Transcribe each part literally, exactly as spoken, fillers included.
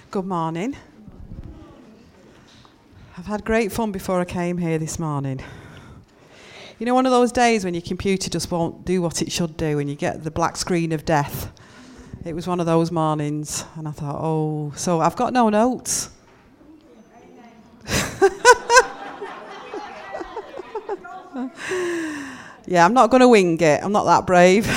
Good morning. I've had great fun before I came here this morning. You know, one of those days when your computer just won't do what it should do and you get the black screen of death. It was one of those mornings, and I thought, oh, so I've got no notes. Yeah, I'm not going to wing it. I'm not that brave.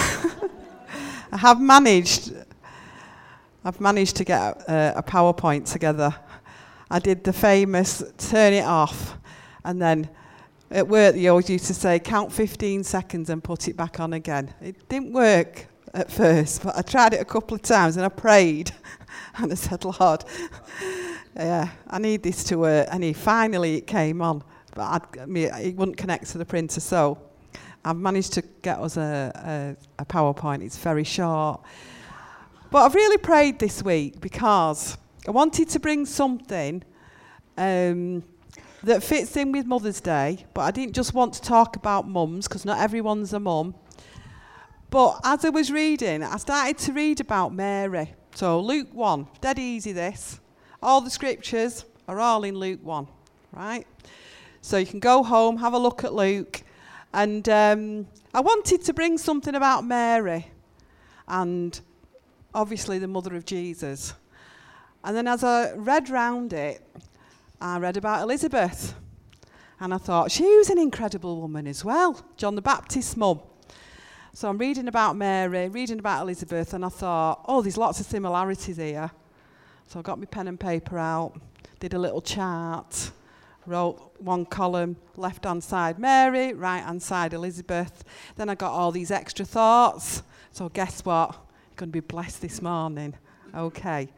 I have managed. I've managed to get a, a PowerPoint together. I did the famous turn it off, and then at work they always used to say count fifteen seconds and put it back on again. It didn't work at first, but I tried it a couple of times and I prayed and I said, Lord, yeah, I need this to work. And he finally it came on, but I'd, I mean, it wouldn't connect to the printer. So I've managed to get us a, a, a PowerPoint. It's very short. But I've really prayed this week because I wanted to bring something um, that fits in with Mother's Day, but I didn't just want to talk about mums because not everyone's a mum. But as I was reading, I started to read about Mary. So Luke one, dead easy this. All the scriptures are all in Luke one, right? So you can go home, have a look at Luke. And um, I wanted to bring something about Mary and obviously the mother of Jesus. And then as I read round it, I read about Elizabeth. And I thought, she was an incredible woman as well, John the Baptist's mum. So I'm reading about Mary, reading about Elizabeth, and I thought, oh, there's lots of similarities here. So I got my pen and paper out, did a little chart, wrote one column, left-hand side Mary, right-hand side Elizabeth. Then I got all these extra thoughts. So guess what? You're going to be blessed this morning. Okay.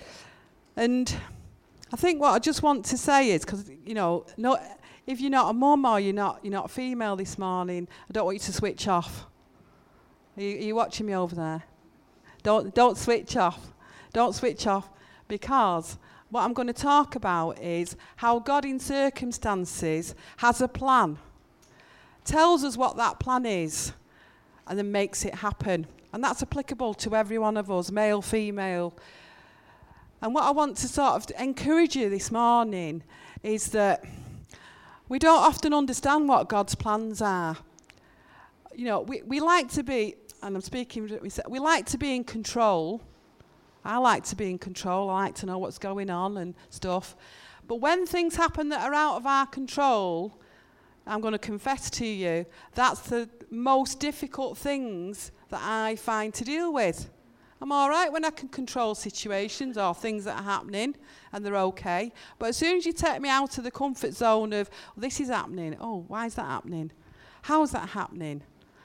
And I think what I just want to say is, because, you know, no, if you're not a mum or you're not, you're not female this morning, I don't want you to switch off. Are you, are you watching me over there? Don't don't switch off. Don't switch off, because what I'm going to talk about is how God in circumstances has a plan, tells us what that plan is, and then makes it happen. And that's applicable to every one of us, male, female. And what I want to sort of encourage you this morning is that we don't often understand what God's plans are. You know, we, we like to be, and I'm speaking, we, we like to be in control. I like to be in control. I like to know what's going on and stuff. But when things happen that are out of our control, I'm going to confess to you, that's the most difficult things that I find to deal with. I'm all right when I can control situations or things that are happening and they're okay. But as soon as you take me out of the comfort zone of, well, this is happening. Oh, why is that happening? How is that happening?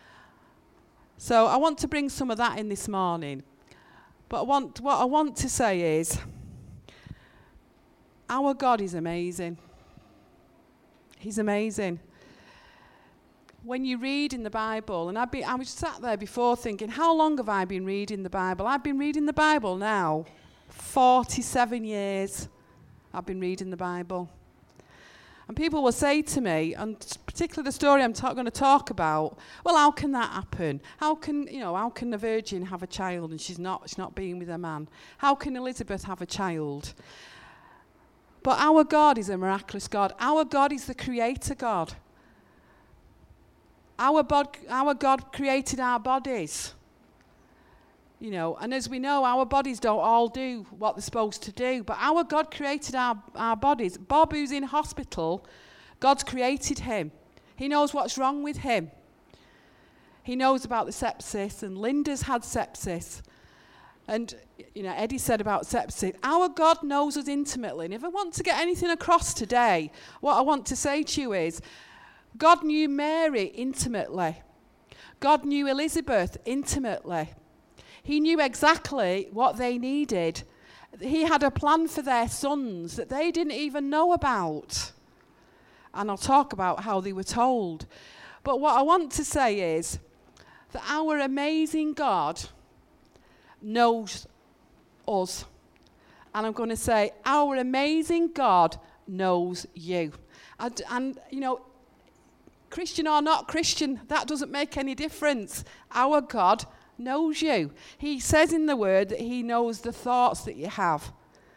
So I want to bring some of that in this morning. But I want, what I want to say is, our God is amazing. He's amazing. When you read in the Bible, and I've been, I was sat there before thinking, how long have I been reading the Bible? I've been reading the Bible now, forty-seven years I've been reading the Bible. And people will say to me, and particularly the story I'm ta- going to talk about, well, how can that happen? How can, you know, how can a virgin have a child and she's not, she's not being with a man? How can Elizabeth have a child? But our God is a miraculous God. Our God is the creator God. Our, bod- our God created our bodies. You know, and as we know, our bodies don't all do what they're supposed to do. But our God created our, our bodies. Bob, who's in hospital, God's created him. He knows what's wrong with him. He knows about the sepsis, and Linda's had sepsis. And, you know, Eddie said about sepsis, our God knows us intimately. And if I want to get anything across today, what I want to say to you is, God knew Mary intimately. God knew Elizabeth intimately. He knew exactly what they needed. He had a plan for their sons that they didn't even know about. And I'll talk about how they were told. But what I want to say is that our amazing God knows us. And I'm going to say, our amazing God knows you. And, and you know, Christian or not Christian, that doesn't make any difference. Our God knows you. He says in the word that he knows the thoughts that you have.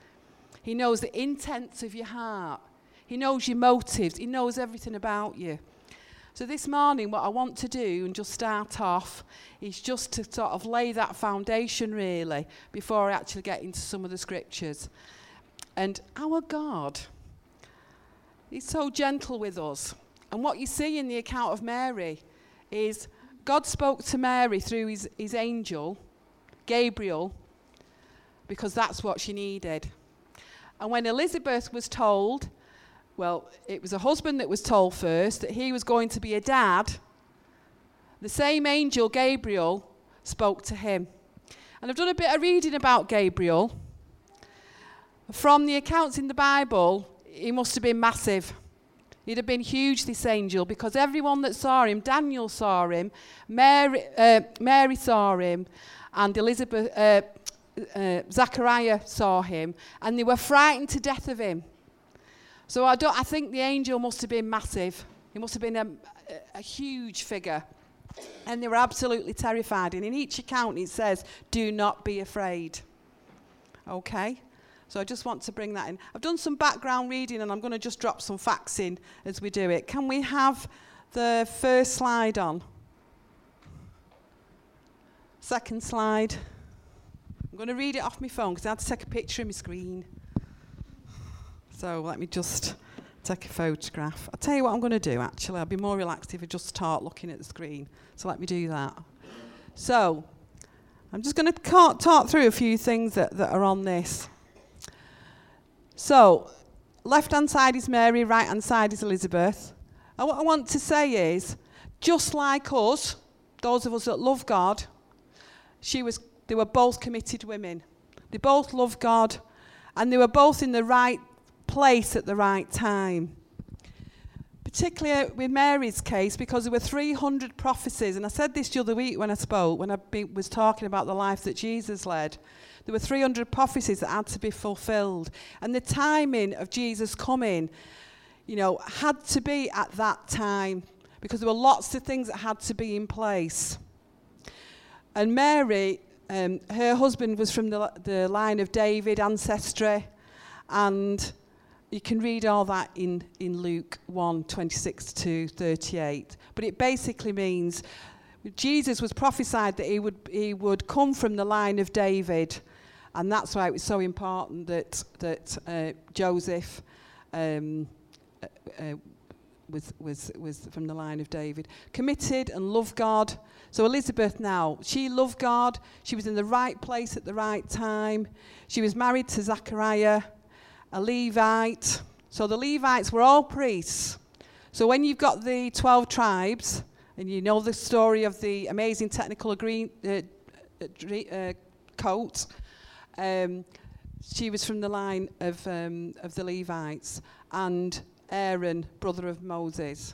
He knows the intents of your heart. He knows your motives. He knows everything about you. So this morning, what I want to do and just start off is just to sort of lay that foundation, really, before I actually get into some of the scriptures. And our God, He's so gentle with us. And what you see in the account of Mary is God spoke to Mary through his, his angel, Gabriel, because that's what she needed. And when Elizabeth was told, well, it was a husband that was told first that he was going to be a dad, the same angel, Gabriel, spoke to him. And I've done a bit of reading about Gabriel. From the accounts in the Bible, he must have been massive. He'd have been huge, this angel, because everyone that saw him, Daniel saw him, Mary, uh, Mary saw him, and Elizabeth, uh, uh, Zachariah saw him, and they were frightened to death of him. So I don't. I think the angel must have been massive. He must have been a, a, a huge figure, and they were absolutely terrified. And in each account, it says, "Do not be afraid." Okay. So I just want to bring that in. I've done some background reading, and I'm going to just drop some facts in as we do it. Can we have the first slide on? Second slide. I'm going to read it off my phone because I had to take a picture of my screen. So let me just take a photograph. I'll tell you what I'm going to do, actually. I'll be more relaxed if I just start looking at the screen. So let me do that. So I'm just going to talk through a few things that, that are on this. So, left-hand side is Mary, right-hand side is Elizabeth. And what I want to say is, just like us, those of us that love God, she was, they were both committed women. They both loved God, and they were both in the right place at the right time. Particularly with Mary's case, because there were three hundred prophecies, and I said this the other week when I spoke, when I be, was talking about the life that Jesus led. There were three hundred prophecies that had to be fulfilled. And the timing of Jesus coming, you know, had to be at that time, because there were lots of things that had to be in place. And Mary, um, her husband was from the, the line of David, ancestry, and you can read all that in, in Luke one, twenty-six to thirty-eight. But it basically means Jesus was prophesied that he would he would come from the line of David, and that's why it was so important that that uh, Joseph um, uh, uh, was was was from the line of David, committed and loved God. So Elizabeth now, she loved God. She was in the right place at the right time. She was married to Zachariah, a Levite. So the Levites were all priests. So when you've got the twelve tribes, and you know the story of the amazing technical agree, uh, uh, coat, um, she was from the line of um, of the Levites, and Aaron, brother of Moses.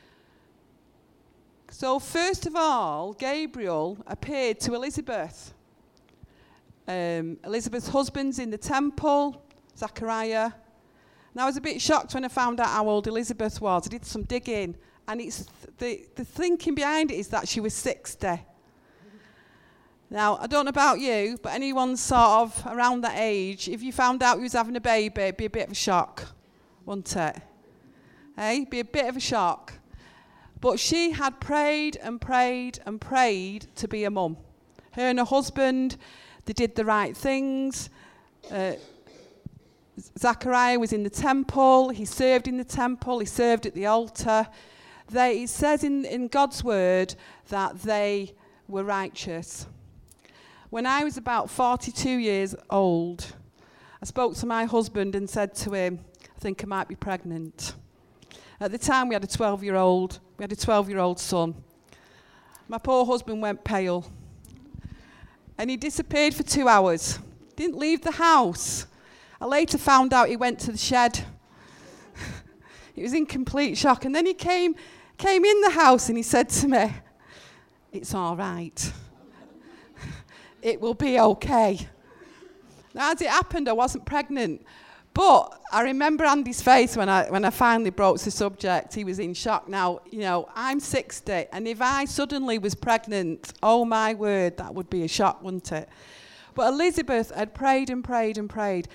So first of all, Gabriel appeared to Elizabeth. Um, Elizabeth's husband's in the temple, Zachariah. And I was a bit shocked when I found out how old Elizabeth was. I did some digging, and it's th- the, the thinking behind it is that she was sixty. Now, I don't know about you, but anyone sort of around that age, if you found out you was having a baby, it'd be a bit of a shock, wouldn't it? Hey, it'd be a bit of a shock. But she had prayed and prayed and prayed to be a mum. Her and her husband, they did the right things. Uh, Zachariah was in the temple. He served in the temple. He served at the altar. They, it says in, in God's word that they were righteous. When I was about forty-two years old, I spoke to my husband and said to him, I think I might be pregnant. At the time, we had a twelve-year-old. We had a twelve-year-old son. My poor husband went pale. And he disappeared for two hours. Didn't leave the house. I later found out he went to the shed. He was in complete shock. And then he came, came in the house and he said to me, "It's all right. It will be okay." Now, as it happened, I wasn't pregnant. But I remember Andy's face when I when I finally broached the subject. He was in shock. Now, you know, I'm sixty, and if I suddenly was pregnant, oh my word, that would be a shock, wouldn't it? But Elizabeth had prayed and prayed and prayed.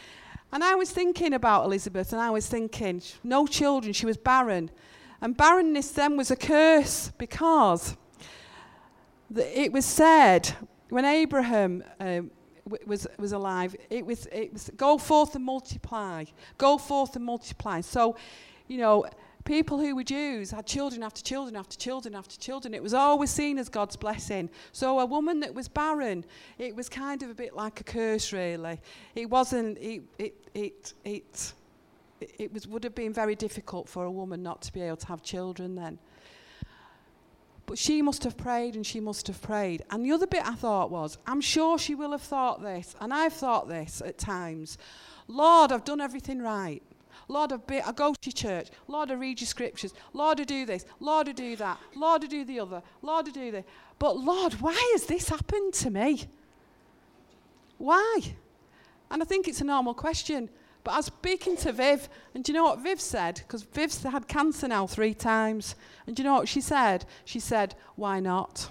And I was thinking about Elizabeth, and I was thinking, no children, she was barren. And barrenness then was a curse, because the, it was said when Abraham um, w- was was alive, it was it was go forth and multiply, go forth and multiply. So, you know, people who were Jews had children after children after children after children. It was always seen as God's blessing. So a woman that was barren, it was kind of a bit like a curse, really. It wasn't. It it it it, it was would have been very difficult for a woman not to be able to have children then. But she must have prayed, and she must have prayed. And the other bit I thought was, I'm sure she will have thought this, and I've thought this at times. Lord, I've done everything right. Lord, I, be, I go to church. Lord, I read your scriptures. Lord, I do this. Lord, I do that. Lord, I do the other. Lord, I do this. But Lord, why has this happened to me? Why? And I think it's a normal question. But I was speaking to Viv, and do you know what Viv said? Because Viv's had cancer now three times. And do you know what she said? She said, why not?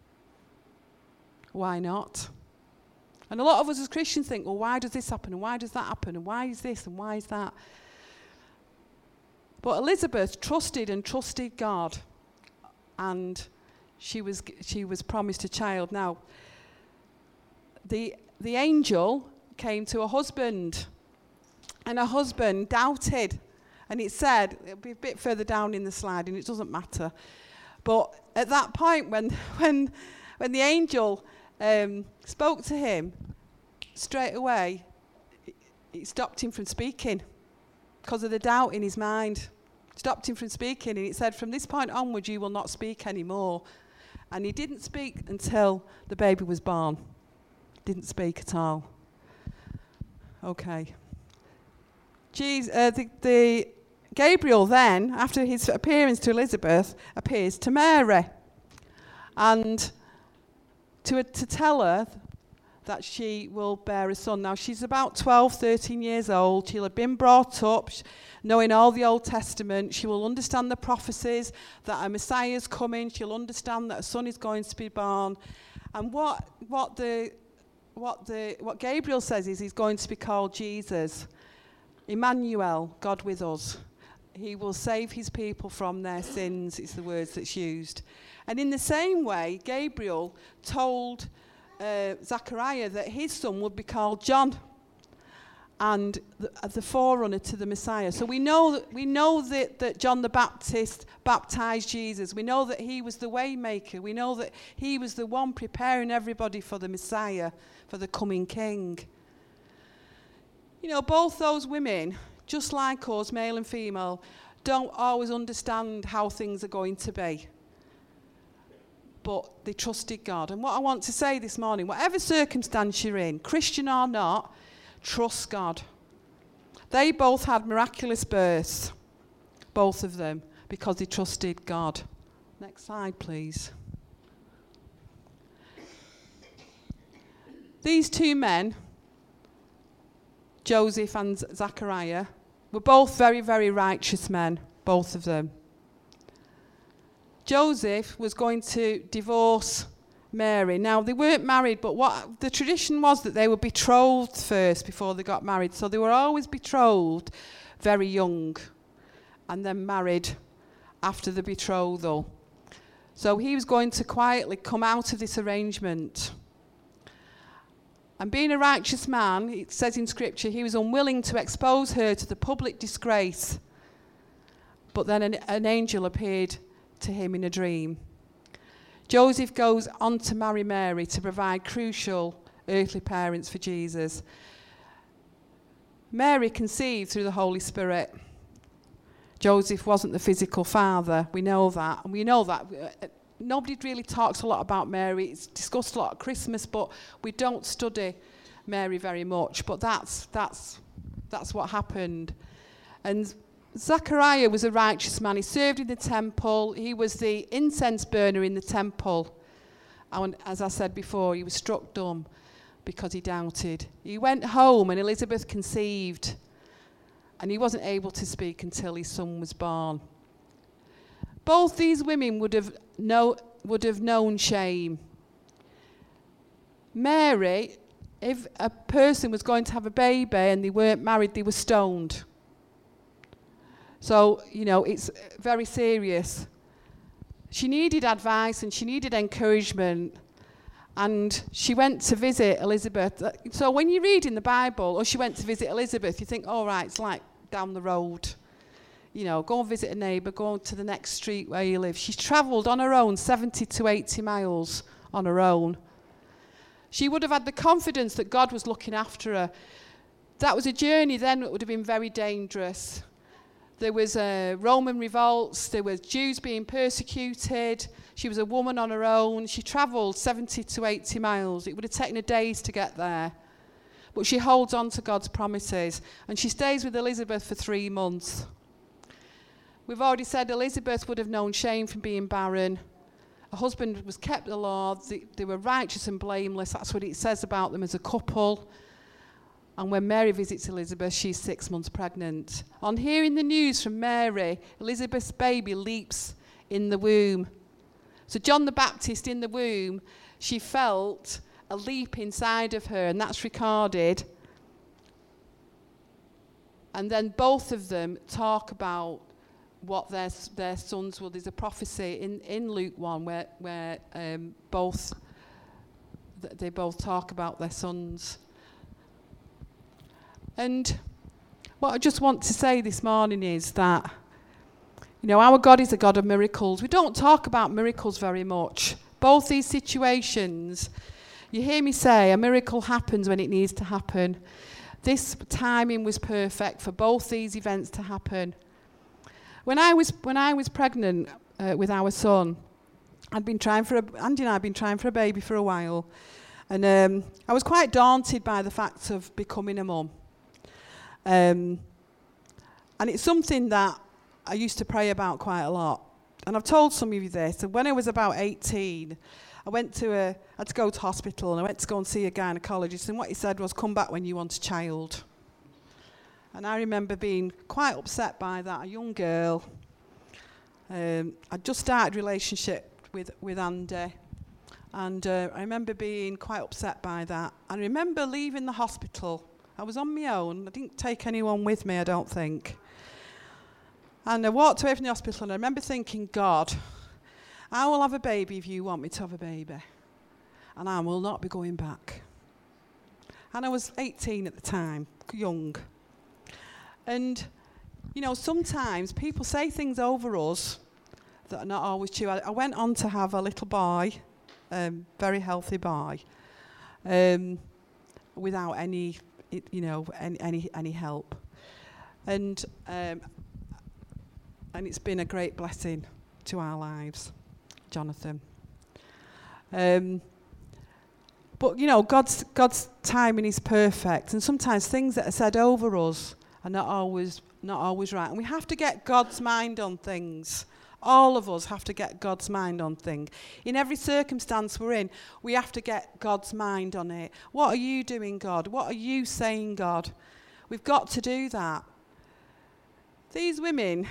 Why not? And a lot of us as Christians think, well, why does this happen? And why does that happen? And why is this? And why is that? But Elizabeth trusted and trusted God, and she was she was promised a child. Now, the the angel came to her husband, and her husband doubted, and it said, it'll be a bit further down in the slide, and it doesn't matter. But at that point, when when when the angel um, spoke to him, straight away, it, it stopped him from speaking because of the doubt in his mind. Stopped him from speaking, and it said, from this point onwards, you will not speak anymore. And he didn't speak until the baby was born. Didn't speak at all. Okay. Jesus, uh, the, the Gabriel then, after his appearance to Elizabeth, appears to Mary, and to to tell her that she will bear a son. Now, she's about twelve, thirteen years old. She'll have been brought up knowing all the Old Testament. She will understand the prophecies that a Messiah is coming. She'll understand that a son is going to be born. And what what the what the what Gabriel says is he's going to be called Jesus. Emmanuel, God with us. He will save his people from their sins, is the words that's used. And in the same way, Gabriel told Uh, Zachariah that his son would be called John, and the, uh, the forerunner to the Messiah. So we know that we know that, that John the Baptist baptized Jesus. We know that he was the way maker. We know that he was the one preparing everybody for the Messiah, for the coming King. You know, both those women, just like us, male and female, don't always understand how things are going to be. But they trusted God. And what I want to say this morning, whatever circumstance you're in, Christian or not, trust God. They both had miraculous births, both of them, because they trusted God. Next slide, please. These two men, Joseph and Zachariah, were both very, very righteous men, both of them. Joseph was going to divorce Mary. Now, they weren't married, but what the tradition was that they were betrothed first before they got married. So they were always betrothed very young and then married after the betrothal. So he was going to quietly come out of this arrangement. And being a righteous man, it says in Scripture, he was unwilling to expose her to the public disgrace. But then an, an angel appeared to him in a dream. Joseph goes on to marry Mary to provide crucial earthly parents for Jesus. Mary conceived through the Holy Spirit. Joseph wasn't the physical father. We know that. And we know that. Nobody really talks a lot about Mary. It's discussed a lot at Christmas, but we don't study Mary very much. But that's that's that's what happened. And Zachariah was a righteous man. He served in the temple. He was the incense burner in the temple. And as I said before, he was struck dumb because he doubted. He went home and Elizabeth conceived. And he wasn't able to speak until his son was born. Both these women would have, know, would have known shame. Mary if a person was going to have a baby and they weren't married, they were stoned. So, you know, it's very serious. She needed advice and she needed encouragement. And she went to visit Elizabeth. So when you read in the Bible, or she went to visit Elizabeth, you think, all right, it's like down the road. You know, go and visit a neighbour, go to the next street where you live. She travelled on her own seventy to eighty miles on her own. She would have had the confidence that God was looking after her. That was a journey then that would have been very dangerous. There was uh, Roman revolts, there were Jews being persecuted. She was a woman on her own. She travelled seventy to eighty miles. It would have taken her days to get there. But she holds on to God's promises. And she stays with Elizabeth for three months. We've already said Elizabeth would have known shame from being barren. Her husband was kept the law. They, they were righteous and blameless. That's what it says about them as a couple. And when Mary visits Elizabeth, she's six months pregnant. On hearing the news from Mary, Elizabeth's baby leaps in the womb. So John the Baptist in the womb, she felt a leap inside of her, and that's recorded. And then both of them talk about what their their sons will. There's a prophecy in, in Luke one where where um, both they both talk about their sons. And what I just want to say this morning is that, you know, our God is a God of miracles. We don't talk about miracles very much. Both these situations, you hear me say, a miracle happens when it needs to happen. This timing was perfect for both these events to happen. When I was when I was pregnant uh, with our son, I'd been trying for a, Andy and I had been trying for a baby for a while, and um, I was quite daunted by the fact of becoming a mum. Um, and it's something that I used to pray about quite a lot. And I've told some of you this. And when I was about eighteen, I went to a, I had to go to hospital, and I went to go and see a gynecologist. And what he said was, come back when you want a child. And I remember being quite upset by that. A young girl. Um, I'd just started a relationship with, with Andy. And uh, I remember being quite upset by that. I remember leaving the hospital. I was on my own. I didn't take anyone with me, I don't think. And I walked away from the hospital, and I remember thinking, God, I will have a baby if you want me to have a baby. And I will not be going back. And I was eighteen at the time, young. And, you know, sometimes people say things over us that are not always true. I, I went on to have a little boy, um, very healthy boy, um, without any, you know, any any, any help. And um, and it's been a great blessing to our lives, Jonathan. Um, but, you know, God's God's timing is perfect, and sometimes things that are said over us are not always not always right. And we have to get God's mind on things. All of us have to get God's mind on things. In every circumstance we're in, we have to get God's mind on it. What are you doing, God? What are you saying, God? We've got to do that. These women,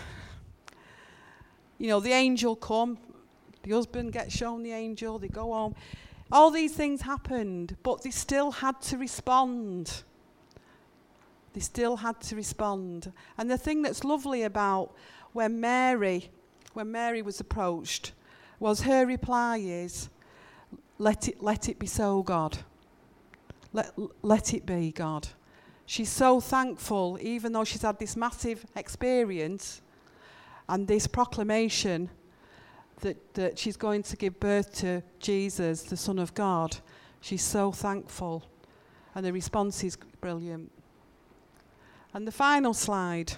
you know, the angel come, the husband gets shown the angel, they go home. All these things happened, but they still had to respond. They still had to respond. And the thing that's lovely about when Mary, when Mary was approached, was her reply is, let it, let it be so, God. Let, let it be, God. She's so thankful, even though she's had this massive experience and this proclamation that, that she's going to give birth to Jesus, the Son of God. She's so thankful. And the response is brilliant. And the final slide.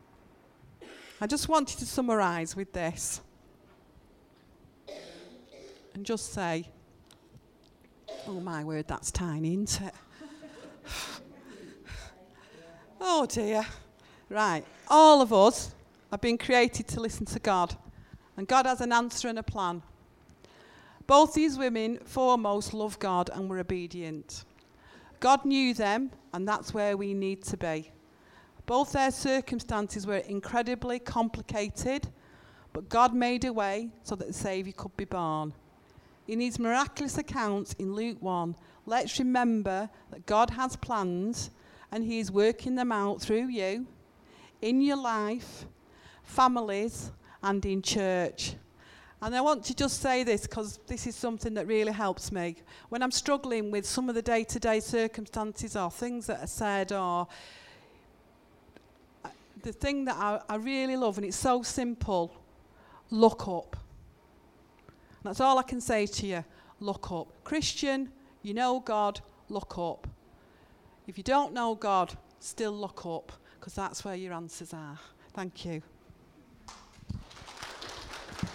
I just wanted to summarise with this. And just say, oh my word, that's tiny, isn't it? Oh dear. Right. All of us have been created to listen to God. And God has an answer and a plan. Both these women foremost loved God and were obedient. God knew them, and that's where we need to be. Both their circumstances were incredibly complicated, but God made a way so that the Saviour could be born. in his miraculous account in Luke one, let's remember that God has plans and he is working them out through you, in your life, families, and in church. And I want to just say this because this is something that really helps me. When I'm struggling with some of the day-to-day circumstances or things that are said, or the thing that I, I really love, and it's so simple, look up. That's all I can say to you, look up. Christian, you know God, look up. If you don't know God, still look up, because that's where your answers are. Thank you.